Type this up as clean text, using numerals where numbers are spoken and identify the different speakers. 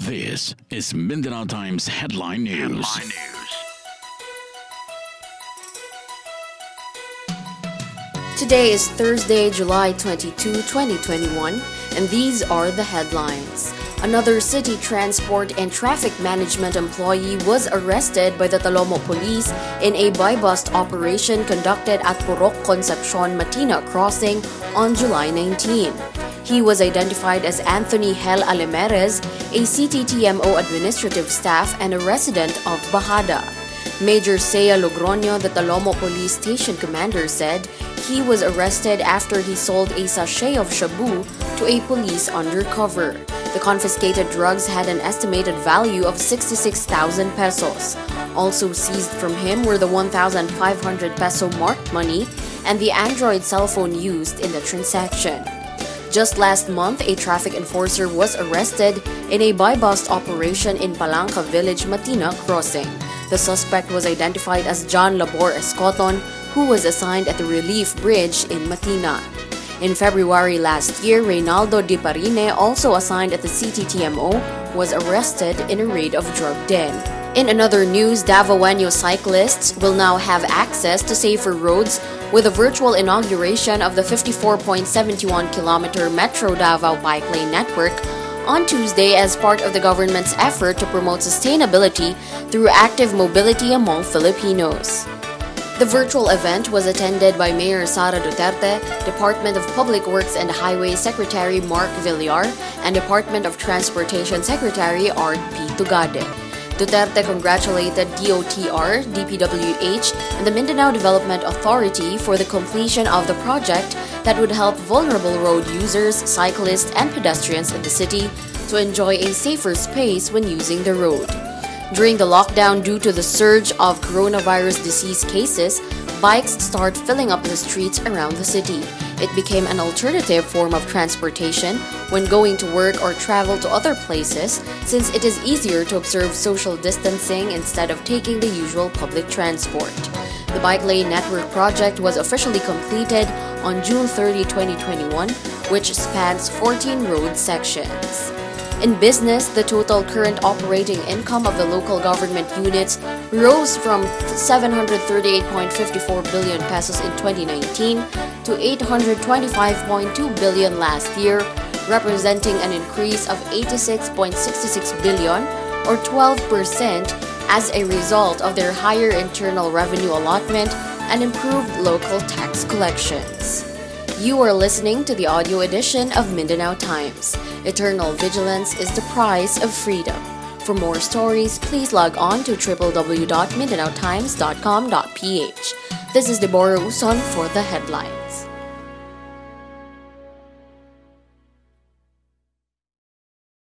Speaker 1: This is Mindanao Times Headline News.
Speaker 2: Today is Thursday, July 22, 2021, and these are the headlines. Another city transport and traffic management employee was arrested by the Talomo Police in a buy-bust operation conducted at Purok Concepcion Matina Crossing on July 19. He was identified as Anthony Hel Alemeres, a CTTMO administrative staff and a resident of Bahada. Major Sea Logroño, the Talomo Police Station commander, said he was arrested after he sold a sachet of shabu to a police undercover. The confiscated drugs had an estimated value of 66,000 pesos. Also seized from him were the 1,500 peso marked money and the Android cell phone used in the transaction. Just last month, a traffic enforcer was arrested in a buy-bust operation in Palangka Village, Matina Crossing. The suspect was identified as John Labor Escoton, who was assigned at the Relief Bridge in Matina. In February last year, Reynaldo Di Parine, also assigned at the CTTMO, was arrested in a raid of drug den. In another news, Davaoeño cyclists will now have access to safer roads with a virtual inauguration of the 54.71-kilometer Metro Davao bike lane network on Tuesday as part of the government's effort to promote sustainability through active mobility among Filipinos. The virtual event was attended by Mayor Sara Duterte, Department of Public Works and Highways Secretary Mark Villar, and Department of Transportation Secretary Art P. Tugade. Duterte congratulated DOTR, DPWH, and the Mindanao Development Authority for the completion of the project that would help vulnerable road users, cyclists, and pedestrians in the city to enjoy a safer space when using the road. During the lockdown due to the surge of coronavirus disease cases, bikes start filling up the streets around the city. It became an alternative form of transportation when going to work or travel to other places, since it is easier to observe social distancing instead of taking the usual public transport. The Bike Lane Network project was officially completed on June 30, 2021, which spans 14 road sections. In business, the total current operating income of the local government units rose from 738.54 billion pesos in 2019 to 825.2 billion last year, representing an increase of 86.66 billion or 12% as a result of their higher internal revenue allotment and improved local tax collections. You are listening to the audio edition of Mindanao Times. Eternal vigilance is the price of freedom. For more stories, please log on to www.mindanaotimes.com.ph. This is Deborah Uson for the headline.